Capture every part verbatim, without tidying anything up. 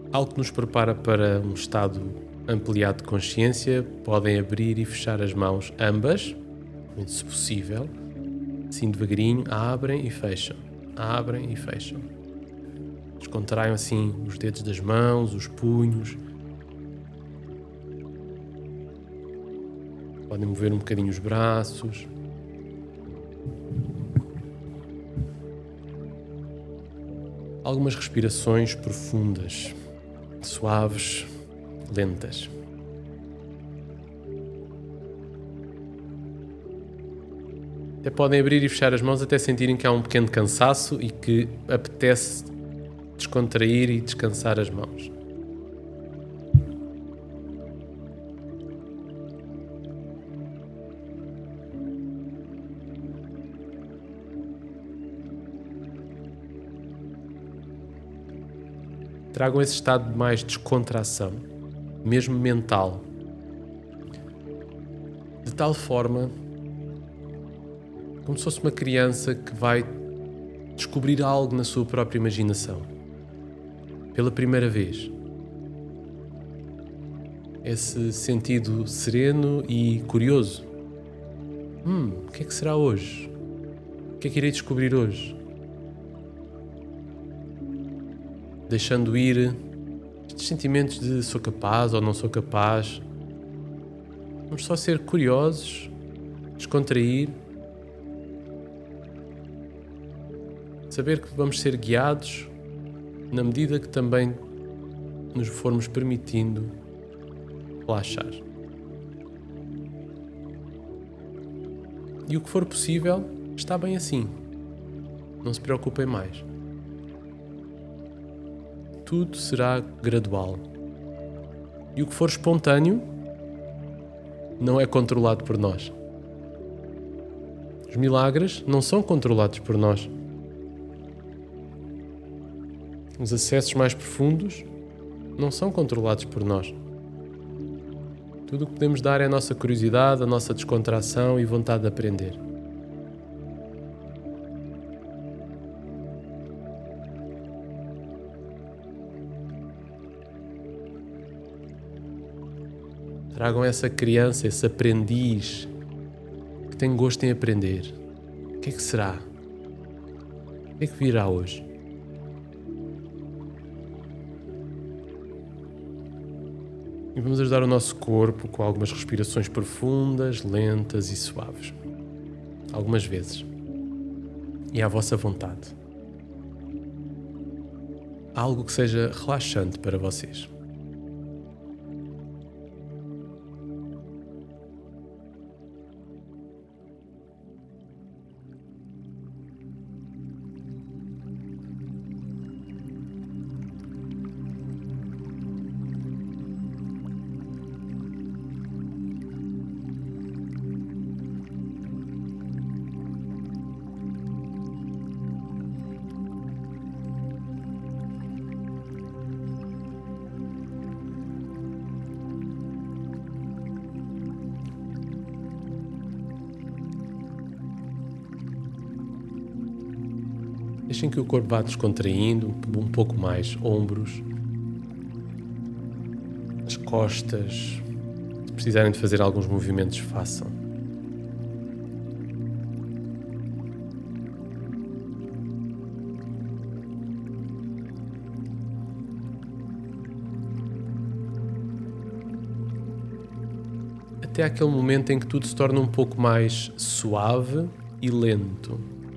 Algo que nos prepara para um estado ampliado de consciência. Podem abrir e fechar as mãos ambas, se possível. Assim devagarinho, abrem e fecham. Abrem e fecham. Descontraiam assim os dedos das mãos, os punhos. Podem mover um bocadinho os braços. Algumas respirações profundas, suaves, lentas. Até podem abrir e fechar as mãos até sentirem que há um pequeno cansaço e que apetece descontrair e descansar as mãos. Tragam esse estado de mais descontração, mesmo mental, de tal forma como se fosse uma criança que vai descobrir algo na sua própria imaginação, pela primeira vez. Esse sentido sereno e curioso. Hum, o que é que será hoje? O que é que irei descobrir hoje? Deixando ir estes sentimentos de sou capaz ou não sou capaz. Vamos só ser curiosos, descontrair, saber que vamos ser guiados na medida que também nos formos permitindo relaxar. E o que for possível está bem assim. Não se preocupem mais. Tudo será gradual. E o que for espontâneo não é controlado por nós. Os milagres não são controlados por nós. Os acessos mais profundos não são controlados por nós. Tudo o que podemos dar é a nossa curiosidade, a nossa descontração e vontade de aprender. Tragam essa criança, esse aprendiz que tem gosto em aprender. O que é que será? O que é que virá hoje? E vamos ajudar o nosso corpo com algumas respirações profundas, lentas e suaves. Algumas vezes. E à vossa vontade. Algo que seja relaxante para vocês. Deixem que o corpo vá descontraindo um pouco mais, ombros, as costas. Se precisarem de fazer alguns movimentos, façam. Até aquele momento em que tudo se torna um pouco mais suave e lento.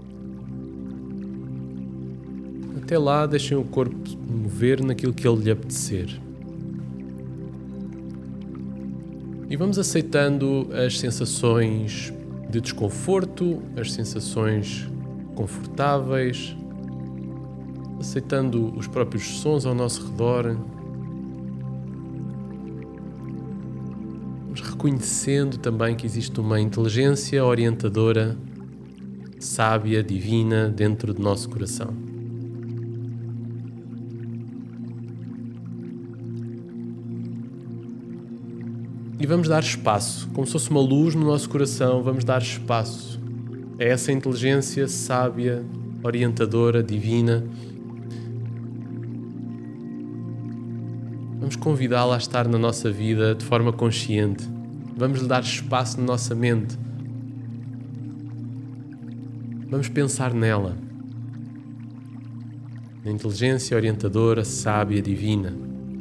Até lá, deixem o corpo mover naquilo que ele lhe apetecer. E vamos aceitando as sensações de desconforto, as sensações confortáveis, aceitando os próprios sons ao nosso redor. Vamos reconhecendo também que existe uma inteligência orientadora, sábia, divina, dentro do nosso coração. E vamos dar espaço, como se fosse uma luz no nosso coração, vamos dar espaço a essa inteligência sábia, orientadora, divina, Vamos convidá-la a estar na nossa vida de forma consciente. Vamos lhe dar espaço na nossa mente. Vamos pensar nela. Na inteligência orientadora, sábia, divina.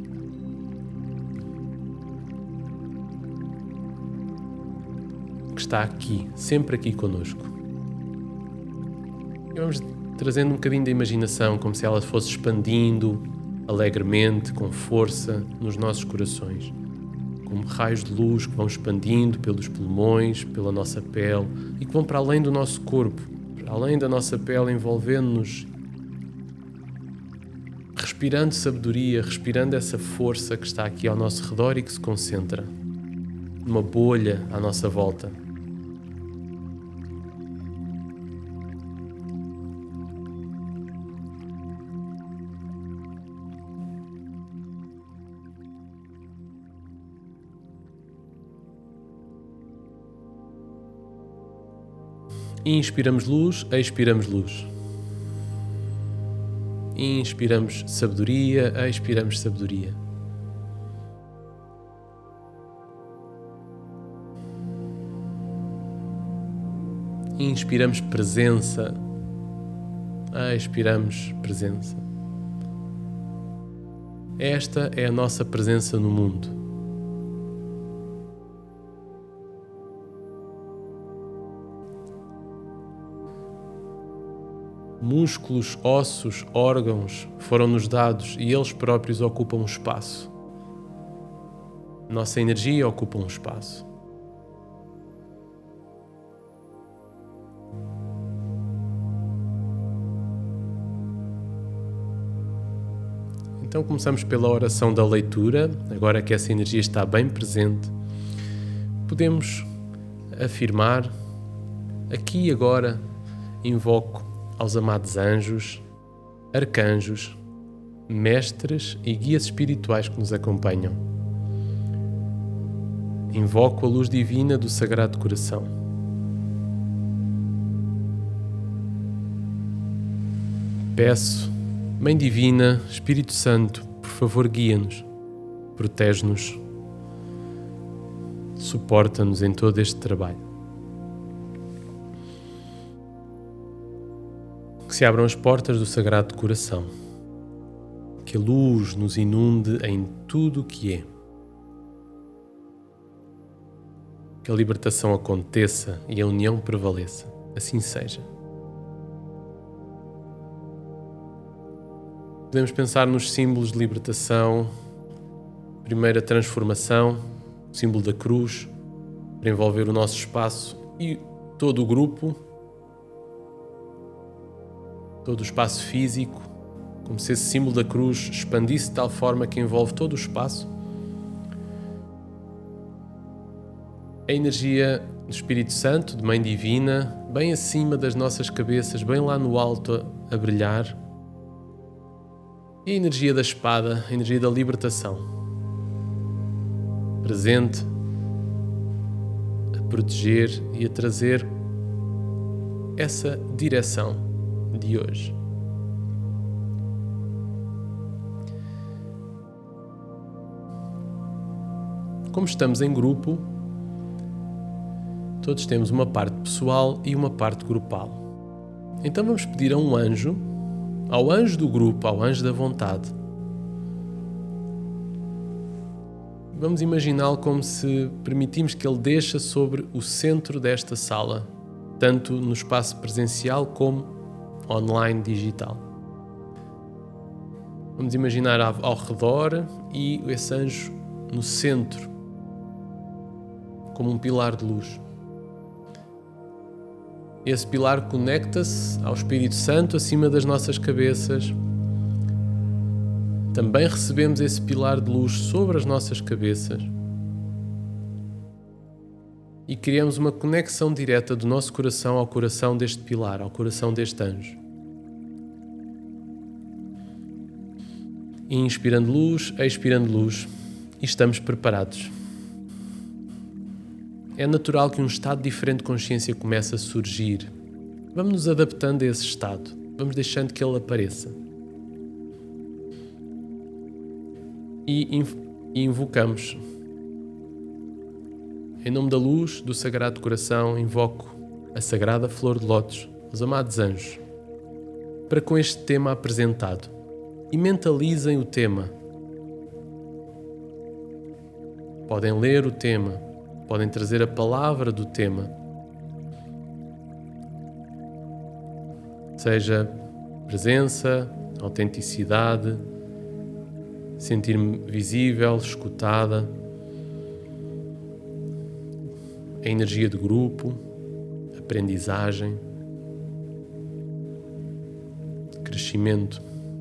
Que está aqui, sempre aqui connosco. E vamos trazendo um bocadinho da imaginação, como se ela fosse expandindo alegremente, com força, nos nossos corações. Como raios de luz que vão expandindo pelos pulmões, pela nossa pele e que vão para além do nosso corpo, para além da nossa pele, envolvendo-nos, respirando sabedoria, respirando essa força que está aqui ao nosso redor e que se concentra numa bolha à nossa volta. Inspiramos luz, expiramos luz. Inspiramos sabedoria, expiramos sabedoria. Inspiramos presença, expiramos presença. Esta é a nossa presença no mundo. Músculos, ossos, órgãos foram-nos dados e eles próprios ocupam um espaço. Nossa energia ocupa um espaço. Então começamos pela oração da leitura. Agora que essa energia está bem presente, podemos afirmar: aqui e agora invoco aos amados anjos, arcanjos, mestres e guias espirituais que nos acompanham. Invoco a luz divina do Sagrado Coração. Peço, Mãe Divina, Espírito Santo, por favor guia-nos, protege-nos, suporta-nos em todo este trabalho. Que se abram as portas do Sagrado Coração, que a luz nos inunde em tudo o que é, que a libertação aconteça e a união prevaleça, assim seja. Podemos pensar nos símbolos de libertação. Primeiro, a transformação, o símbolo da cruz, para envolver o nosso espaço e todo o grupo, todo o espaço físico, como se esse símbolo da cruz expandisse de tal forma que envolve todo o espaço. A energia do Espírito Santo, de Mãe Divina, bem acima das nossas cabeças, bem lá no alto a brilhar. E a energia da espada, a energia da libertação, presente, a proteger e a trazer essa direção de hoje. Como estamos em grupo, todos temos uma parte pessoal e uma parte grupal. Então vamos pedir a um anjo, ao anjo do grupo, ao anjo da vontade. Vamos imaginá-lo como se permitimos que ele desça sobre o centro desta sala, tanto no espaço presencial como online digital. Vamos imaginar ao redor e esse anjo no centro, como um pilar de luz. Esse pilar conecta-se ao Espírito Santo acima das nossas cabeças. Também recebemos esse pilar de luz sobre as nossas cabeças e criamos uma conexão direta do nosso coração ao coração deste pilar, ao coração deste anjo. Inspirando luz, expirando luz, e estamos preparados. É natural que um estado diferente de consciência comece a surgir. Vamos nos adaptando a esse estado, vamos deixando que ele apareça. e, inv- e invocamos. Em nome da luz do Sagrado Coração, invoco a Sagrada Flor de Lótus, os amados anjos, para com este tema apresentado, e mentalizem o tema. Podem ler o tema, podem trazer a palavra do tema, seja presença, autenticidade, sentir-me visível, escutada, a energia de grupo, aprendizagem, crescimento.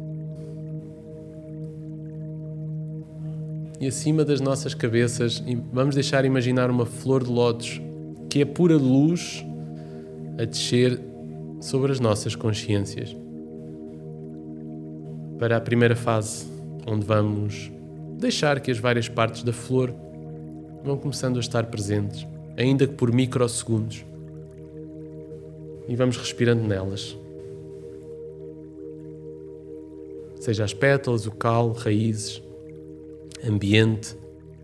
E acima das nossas cabeças, vamos deixar imaginar uma flor de lótus que é pura luz a descer sobre as nossas consciências. Para a primeira fase, onde vamos deixar que as várias partes da flor vão começando a estar presentes, ainda que por microsegundos, e vamos respirando nelas. Seja as pétalas, o caule, raízes, ambiente.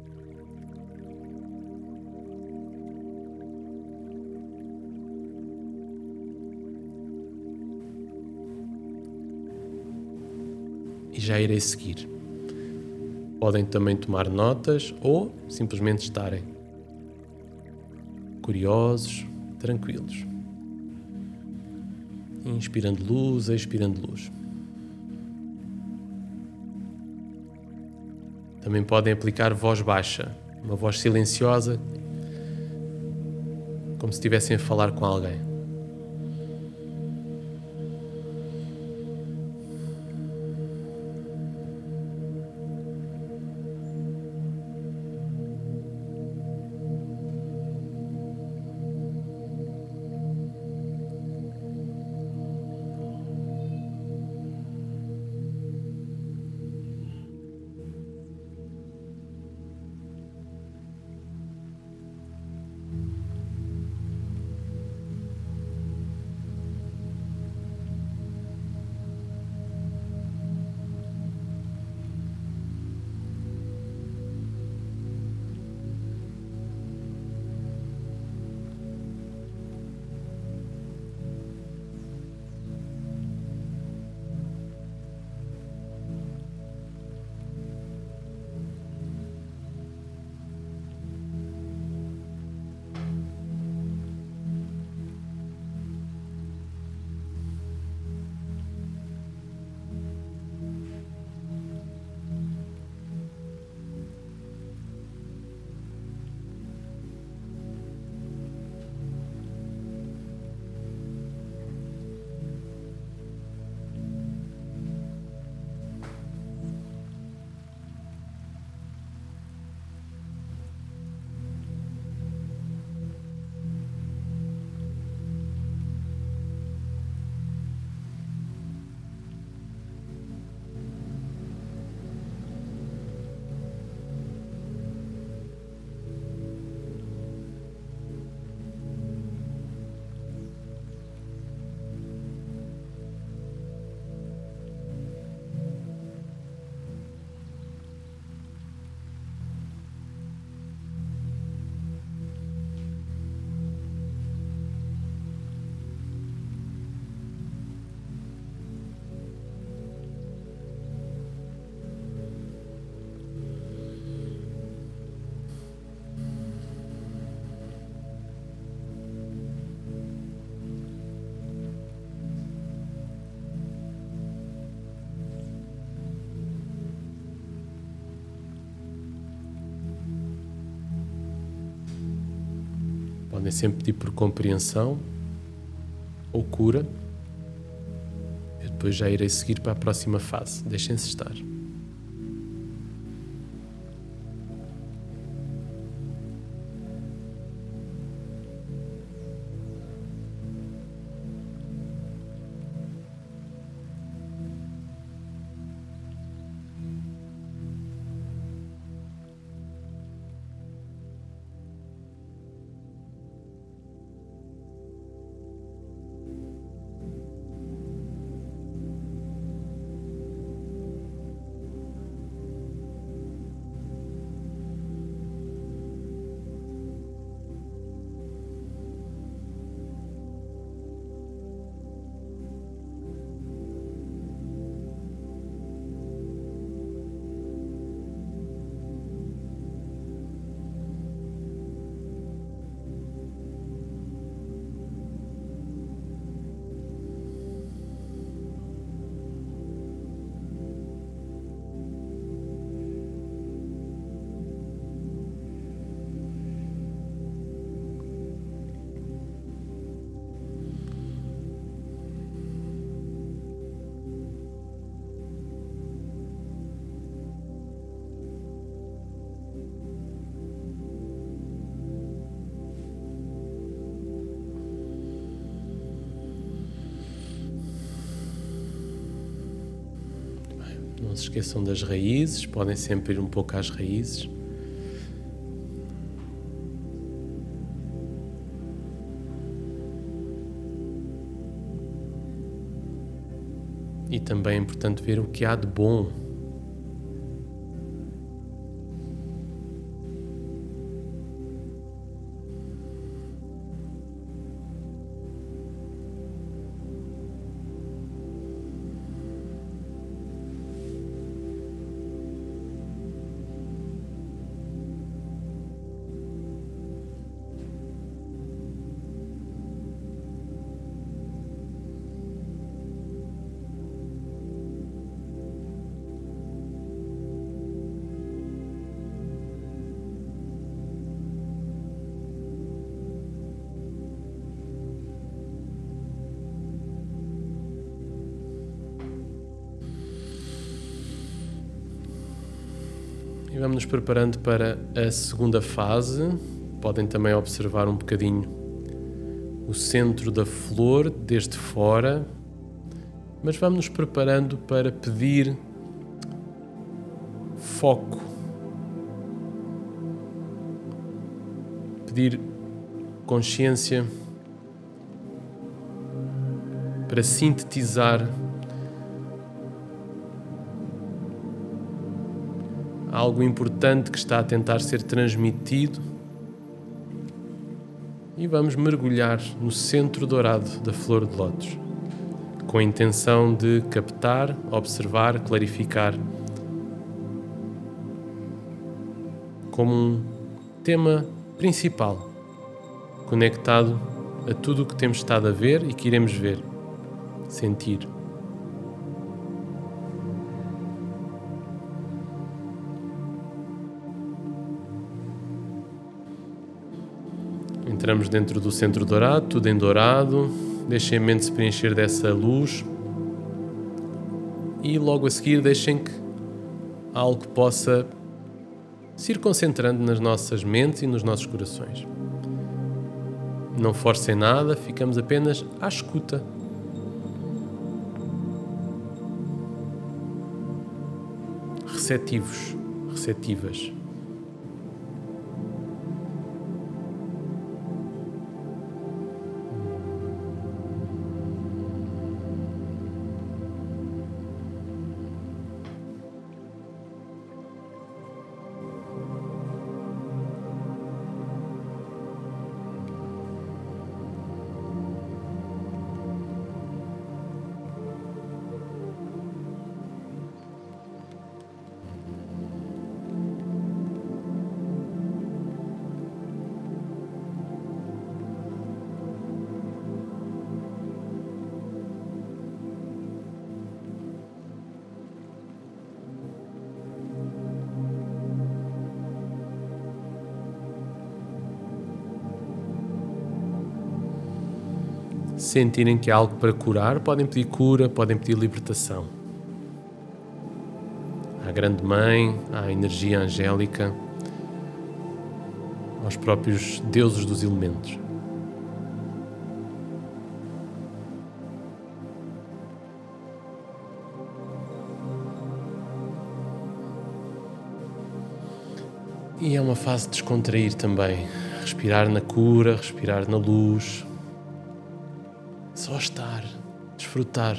E já irei seguir. Podem também tomar notas ou simplesmente estarem curiosos, tranquilos. Inspirando luz, expirando luz. Também podem aplicar voz baixa, uma voz silenciosa, como se estivessem a falar com alguém. Podem sempre pedir por compreensão ou cura. Eu depois já irei seguir para a próxima fase. Deixem-se estar. se esqueçam das raízes, podem sempre ir um pouco às raízes. E também é importante ver o que há de bom. E vamos nos preparando para a segunda fase. Podem também observar um bocadinho o centro da flor desde fora, mas vamos nos preparando para pedir foco, pedir consciência para sintetizar algo importante que está a tentar ser transmitido, e vamos mergulhar no centro dourado da flor de lótus, com a intenção de captar, observar, clarificar, como um tema principal, conectado a tudo o que temos estado a ver e que iremos ver, sentir. Entramos dentro do centro dourado, tudo em dourado, deixem a mente se preencher dessa luz e logo a seguir deixem que algo possa se ir concentrando nas nossas mentes e nos nossos corações. Não forcem nada, ficamos apenas à escuta. Receptivos, receptivas. Sentirem que há algo para curar, podem pedir cura, podem pedir libertação. À Grande Mãe, à energia angélica, aos próprios deuses dos elementos. E é uma fase de descontrair também, respirar na cura, respirar na luz. Só estar, desfrutar.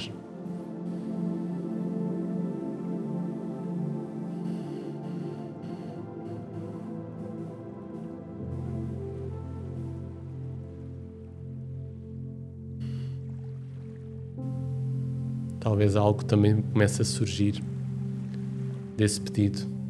Talvez algo também comece a surgir desse pedido.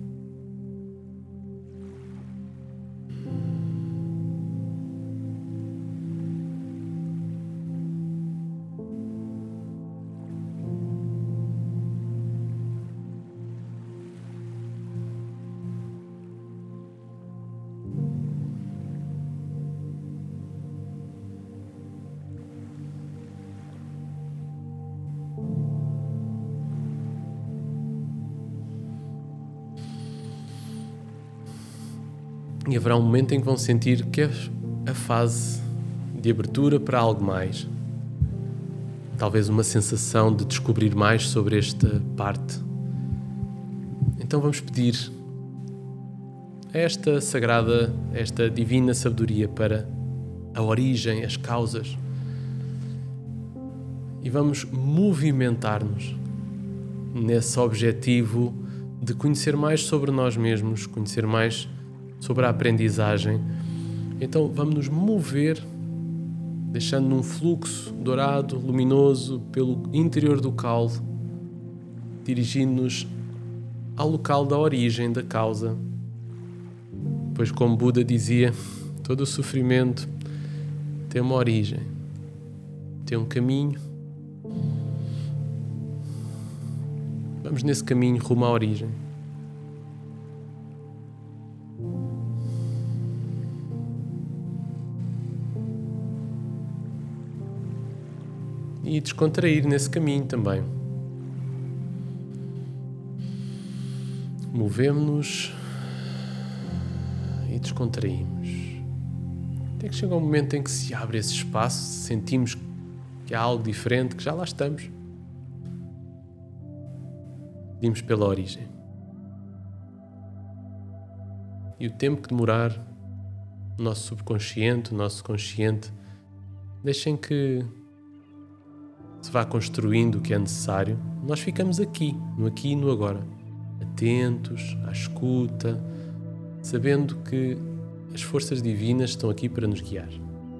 E haverá um momento em que vão sentir que é a fase de abertura para algo mais. Talvez uma sensação de descobrir mais sobre esta parte Então vamos pedir a esta sagrada, a esta divina sabedoria para a origem, as causas. E vamos movimentar-nos nesse objetivo de conhecer mais sobre nós mesmos, conhecer mais sobre a aprendizagem. Então vamos nos mover, deixando num fluxo dourado, luminoso, pelo interior do caule, dirigindo-nos ao local da origem, da causa. Pois, como Buda dizia, todo o sofrimento tem uma origem, tem um caminho. Vamos nesse caminho rumo à origem. E descontrair nesse caminho também. Movemos-nos e descontraímos. Até que chega um momento em que se abre esse espaço, sentimos que há algo diferente, que já lá estamos. Pedimos pela origem. E o tempo que demorar, o nosso subconsciente, o nosso consciente, deixem que se vá construindo o que é necessário. Nós ficamos aqui, no aqui e no agora, atentos, à escuta, sabendo que as forças divinas estão aqui para nos guiar.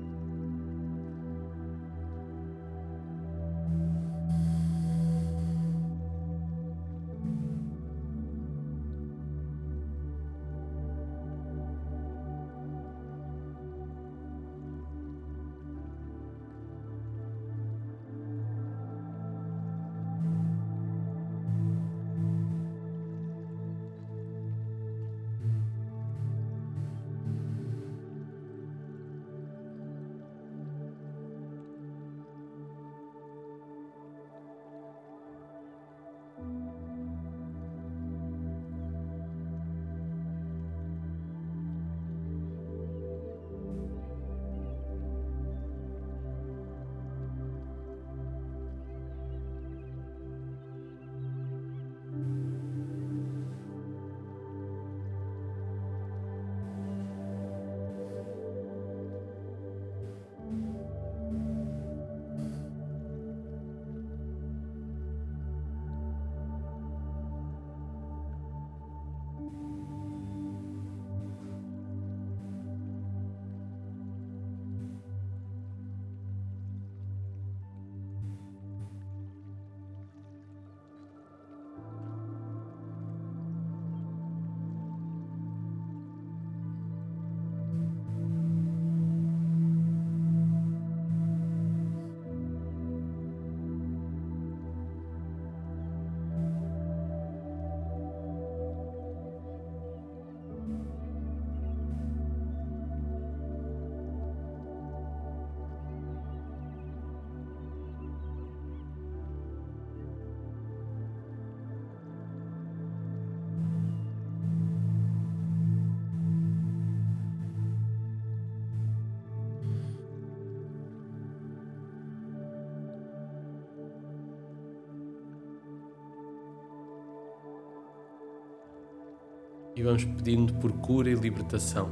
E vamos pedindo por cura e libertação.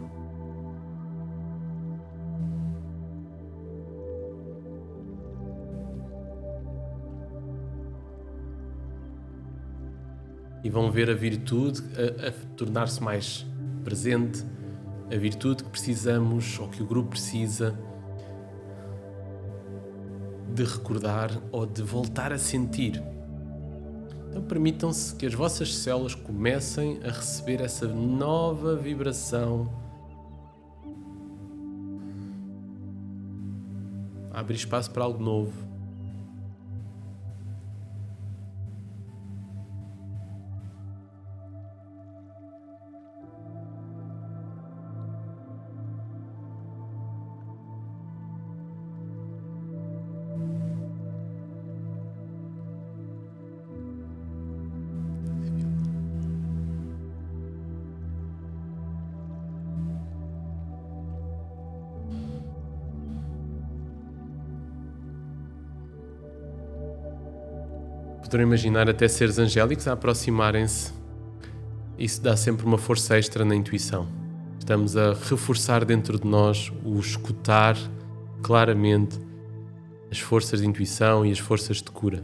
E vão ver a virtude a, a tornar-se mais presente, a virtude que precisamos ou que o grupo precisa de recordar ou de voltar a sentir. Então permitam-se que as vossas células comecem a receber essa nova vibração, a abrir espaço para algo novo. Poderão imaginar até seres angélicos a aproximarem-se Isso dá sempre uma força extra na intuição. Estamos a reforçar dentro de nós o escutar claramente as forças de intuição e as forças de cura.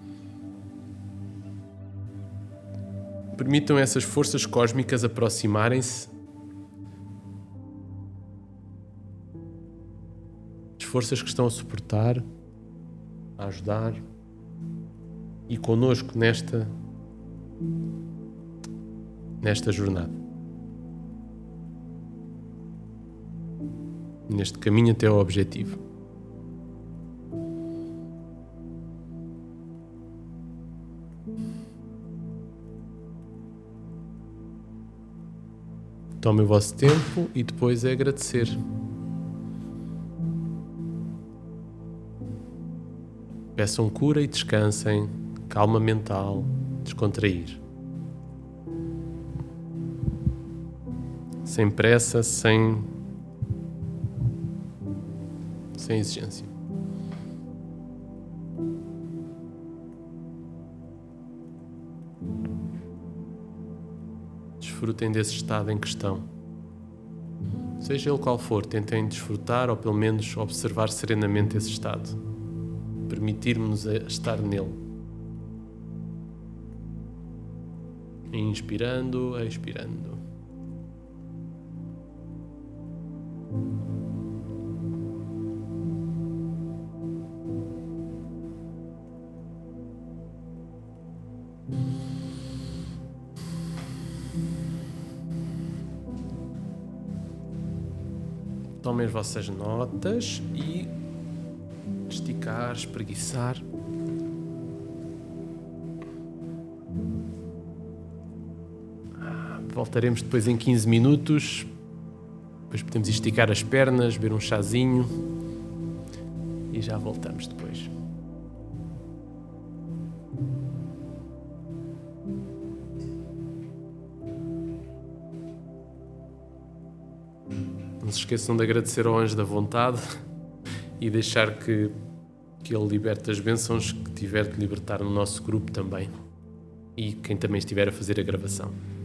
Permitam essas forças cósmicas aproximarem-se. As forças que estão a suportar, a ajudar e connosco nesta, nesta jornada. Neste caminho até ao objetivo. Tomem o vosso tempo e depois é agradecer. Peçam cura e descansem, calma mental, descontrair. Sem pressa, sem, sem exigência. Desfrutem desse estado em questão. Seja ele qual for, tentem desfrutar ou pelo menos observar serenamente esse estado. Permitir-nos estar nele. Inspirando, expirando. Tomem as vossas notas e esticar, espreguiçar. Voltaremos depois em quinze minutos. Depois podemos esticar as pernas, beber um chazinho e já voltamos depois. Não se esqueçam de agradecer ao Anjo da Vontade e deixar que, que ele liberte as bênçãos que tiver de libertar no nosso grupo também. E quem também estiver a fazer a gravação.